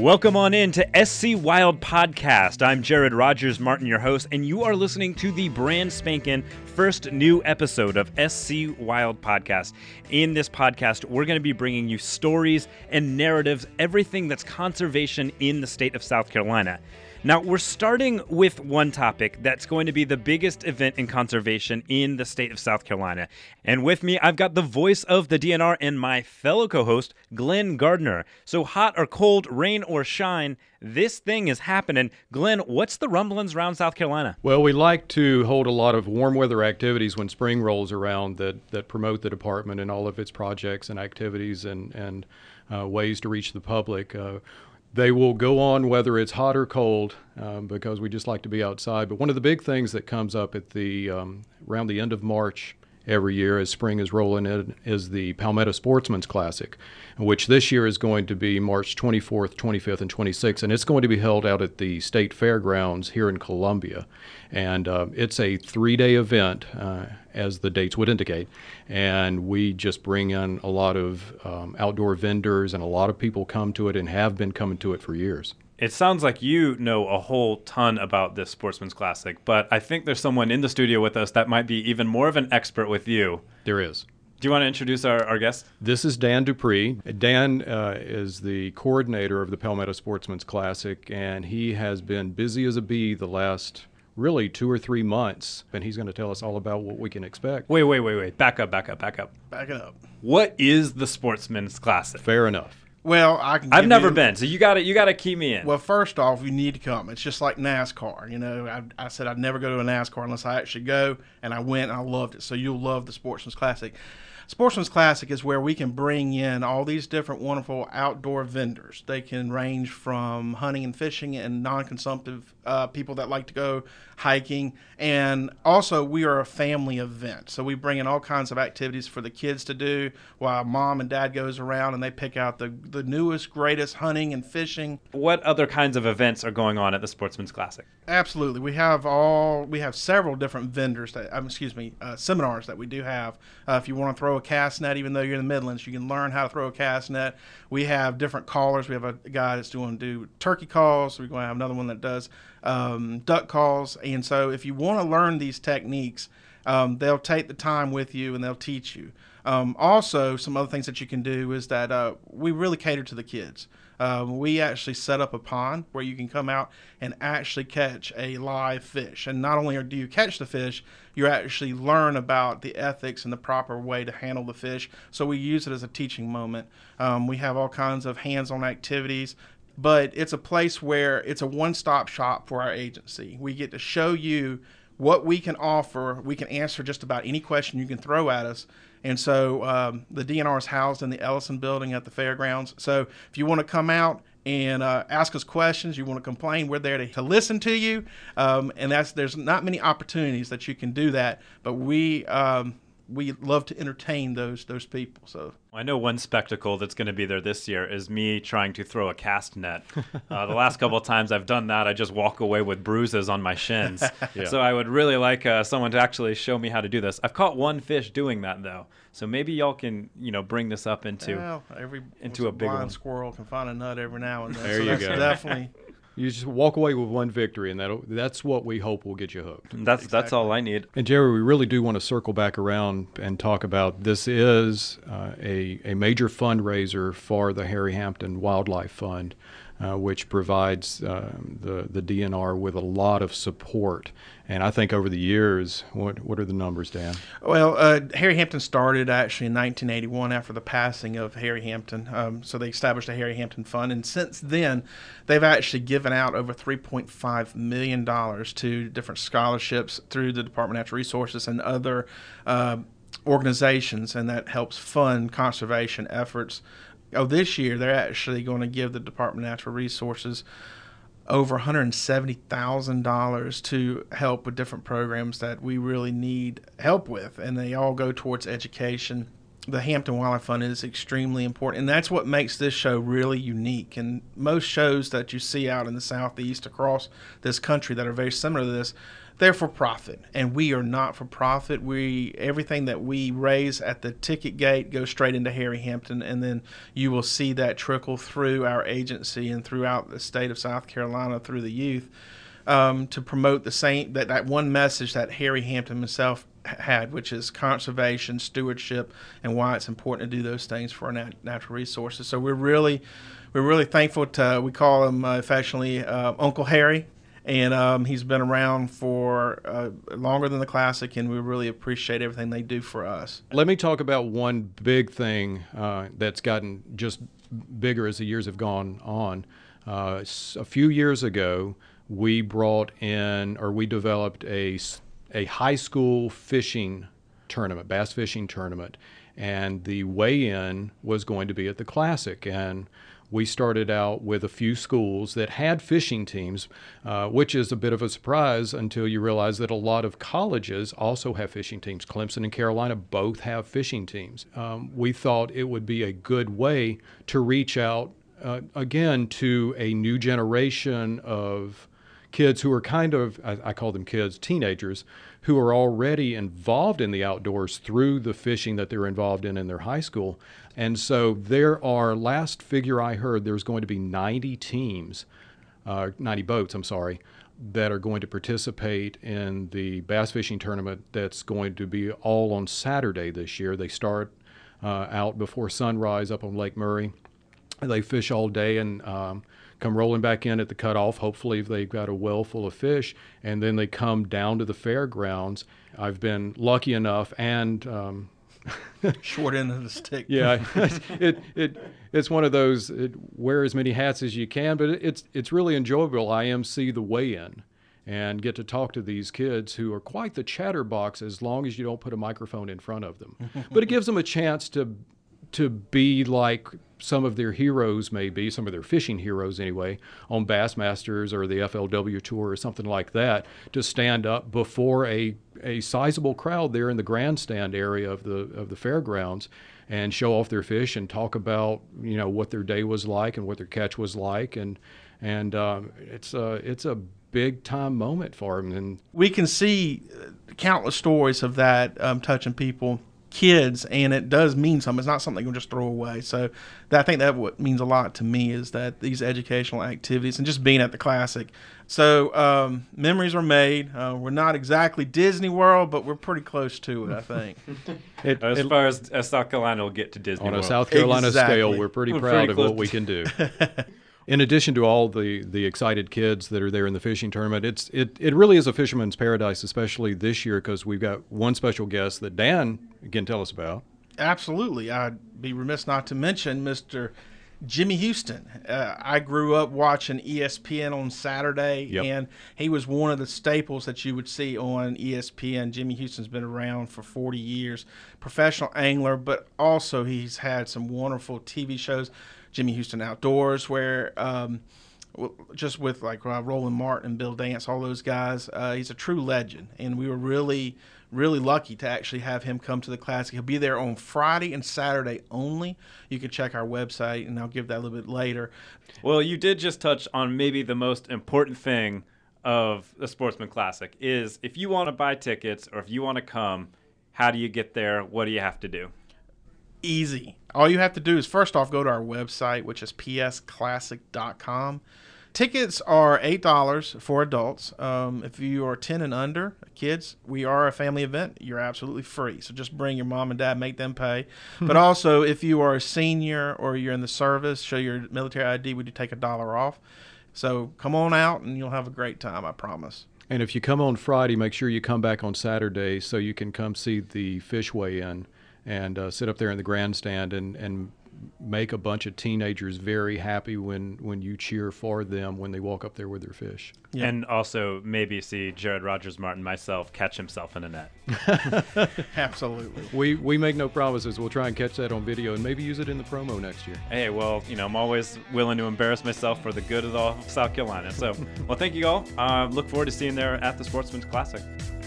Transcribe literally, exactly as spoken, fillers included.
Welcome on in to S C Wild Podcast. I'm Jared Rogers Martin, your host, and you are listening to the brand spanking first new episode of S C Wild Podcast. In this podcast, we're going to be bringing you stories and narratives, everything that's conservation in the state of South Carolina. Now, we're starting with one topic that's going to be the biggest event in conservation in the state of South Carolina. And with me, I've got the voice of the D N R and my fellow co-host, Glenn Gardner. So hot or cold, rain or shine, this thing is happening. Glenn, what's the rumblings around South Carolina? Well, we like to hold a lot of warm weather activities when spring rolls around that, that promote the department and all of its projects and activities and, and uh, ways to reach the public. Uh, They will go on whether it's hot or cold um, because we just like to be outside. But one of the big things that comes up at the um, around the end of March every year as spring is rolling in is the Palmetto Sportsman's Classic, which this year is going to be March twenty-fourth, twenty-fifth, and twenty-sixth. And it's going to be held out at the State Fairgrounds here in Columbia. And uh, it's a three-day event, uh, as the dates would indicate. And we just bring in a lot of um, outdoor vendors, and a lot of people come to it and have been coming to it for years. It sounds like you know a whole ton about this Sportsman's Classic, but I think there's someone in the studio with us that might be even more of an expert with you. There is. Do you want to introduce our, our guest? This is Dan Dupree. Dan uh, is the coordinator of the Palmetto Sportsman's Classic, and he has been busy as a bee the last really two or three months, and he's going to tell us all about what we can expect. Wait, wait, wait, wait. Back up, back up, back up. Back it up. What is the Sportsman's Classic? Fair enough. Well, I can. I've give never you, been, so you got to you got to key me in. Well, first off, you need to come. It's just like NASCAR. You know, I, I said I'd never go to a NASCAR unless I actually go, and I went and I loved it. So you'll love the Sportsman's Classic. Sportsman's Classic is where we can bring in all these different wonderful outdoor vendors. They can range from hunting and fishing and non-consumptive uh, people that like to go hiking. And also, we are a family event. So we bring in all kinds of activities for the kids to do while mom and dad goes around and they pick out the, the newest, greatest hunting and fishing. What other kinds of events are going on at the Sportsman's Classic? Absolutely. We have all, we have several different vendors that, um, excuse me, uh, seminars that we do have. Uh, if you want to throw a cast net, even though you're in the Midlands, you can learn how to throw a cast net. We have different callers. We have a guy that's doing do turkey calls. We're going to have another one that does um, duck calls. And so if you want to learn these techniques, um, they'll take the time with you and they'll teach you. Um, also, some other things that you can do is that uh, we really cater to the kids. Um, we actually set up a pond where you can come out and actually catch a live fish. And not only do you catch the fish, you actually learn about the ethics and the proper way to handle the fish. So we use it as a teaching moment. Um, we have all kinds of hands-on activities, but it's a place where it's a one-stop shop for our agency. We get to show you what we can offer. We can answer just about any question you can throw at us. And so um, the D N R is housed in the Ellison building at the fairgrounds. So if you want to come out and uh, ask us questions, you want to complain, we're there to, to listen to you. Um, and that's there's not many opportunities that you can do that, but we um, we love to entertain those those people. So I know one spectacle that's going to be there this year is me trying to throw a cast net. Uh, the last couple of times I've done that, I just walk away with bruises on my shins. Yeah. So I would really like uh, someone to actually show me how to do this. I've caught one fish doing that, though. So maybe y'all can, you know, bring this up into well, every into a bigger blind one. Squirrel can find a nut every now and then. There so you that's go. Definitely. You just walk away with one victory, and that that's what we hope will get you hooked. That's Exactly. that's all I need. And Jerry, we really do want to circle back around and talk about this is uh, a, a major fundraiser for the Harry Hampton Wildlife Fund, uh, which provides uh, the, the D N R with a lot of support. And I think over the years, what what are the numbers, Dan? Well, uh, Harry Hampton started actually in nineteen eighty-one after the passing of Harry Hampton. Um, so they established a Harry Hampton Fund. And since then, they've actually given out over three point five million dollars to different scholarships through the Department of Natural Resources and other uh, organizations, and that helps fund conservation efforts. Oh, this year, they're actually going to give the Department of Natural Resources over one hundred seventy thousand dollars to help with different programs that we really need help with, and they all go towards education. The Hampton Wildlife Fund is extremely important, and that's what makes this show really unique. And most shows that you see out in the Southeast across this country that are very similar to this, they're for profit, and we are not for profit. We everything that we raise at the ticket gate goes straight into Harry Hampton, and then you will see that trickle through our agency and throughout the state of South Carolina through the youth um, to promote the same that, that one message that Harry Hampton himself had, which is conservation, stewardship, and why it's important to do those things for our nat- natural resources. So we're really, we're really thankful to. We call him uh, affectionately uh, Uncle Harry. And um, he's been around for uh, longer than the Classic, and we really appreciate everything they do for us. Let me talk about one big thing uh, that's gotten just bigger as the years have gone on. Uh, a few years ago, we brought in, or we developed a, a high school fishing tournament, bass fishing tournament, and the weigh-in was going to be at the Classic. And we started out with a few schools that had fishing teams, uh, which is a bit of a surprise until you realize that a lot of colleges also have fishing teams. Clemson and Carolina both have fishing teams. Um, we thought it would be a good way to reach out, uh, again, to a new generation of kids who are kind of, I, I call them kids, teenagers, who are already involved in the outdoors through the fishing that they're involved in in their high school. And so there are, last figure I heard, there's going to be ninety teams, uh, ninety boats, I'm sorry, that are going to participate in the bass fishing tournament that's going to be all on Saturday this year. They start uh, out before sunrise up on Lake Murray. They fish all day and um, come rolling back in at the cutoff. Hopefully they've got a well full of fish, and then they come down to the fairgrounds. I've been lucky enough and um, short end of the stick. Yeah, it it it's one of those, it, wear as many hats as you can, but it, it's it's really enjoyable. I M C the weigh-in and get to talk to these kids who are quite the chatterbox as long as you don't put a microphone in front of them. But it gives them a chance to to be like some of their heroes, maybe some of their fishing heroes anyway, on Bassmasters or the F L W Tour or something like that, to stand up before a a sizable crowd there in the grandstand area of the of the fairgrounds and show off their fish and talk about, you know, what their day was like and what their catch was like, and and um, it's a it's a big time moment for them. And we can see countless stories of that um, touching people. Kids, and it does mean something. It's not something you can just throw away. So that, I think that what means a lot to me is that these educational activities and just being at the Classic. So um, memories are made. Uh, we're not exactly Disney World, but we're pretty close to it, I think. it, as it, far as, as South Carolina will get to Disney on World. a South Carolina exactly. scale, we're pretty we're proud pretty of what to we can do. In addition to all the, the excited kids that are there in the fishing tournament, it's it, it really is a fisherman's paradise, especially this year, because we've got one special guest that Dan can tell us about. Absolutely. I'd be remiss not to mention Mister Jimmy Houston. Uh, I grew up watching E S P N on Saturday, yep. and he was one of the staples that you would see on E S P N. Jimmy Houston's been around for forty years, professional angler, but also he's had some wonderful T V shows. Jimmy Houston Outdoors, where um, just with like uh, Roland Martin and Bill Dance, all those guys, uh, he's a true legend. And we were really, really lucky to actually have him come to the Classic. He'll be there on Friday and Saturday only. You can check our website, and I'll give that a little bit later. Well, you did just touch on maybe the most important thing of the Sportsman Classic is if you want to buy tickets or if you want to come, how do you get there? What do you have to do? Easy. All you have to do is first off go to our website, which is p s classic dot com. Tickets are eight dollars for adults. Um, if you are ten and under, kids, we are a family event. You're absolutely free. So just bring your mom and dad, make them pay. But also, if you are a senior or you're in the service, show your military I D, we do take a dollar off. So come on out and you'll have a great time, I promise. And if you come on Friday, make sure you come back on Saturday so you can come see the fish weigh-in and uh, sit up there in the grandstand and, and make a bunch of teenagers very happy when, when you cheer for them when they walk up there with their fish. Yeah. And also maybe see Jared Rogers Martin, myself, catch himself in a net. Absolutely. We we make no promises. We'll try and catch that on video and maybe use it in the promo next year. Hey, well, you know, I'm always willing to embarrass myself for the good of all of South Carolina. So, well, thank you all. Uh, look forward to seeing you there at the Sportsman's Classic.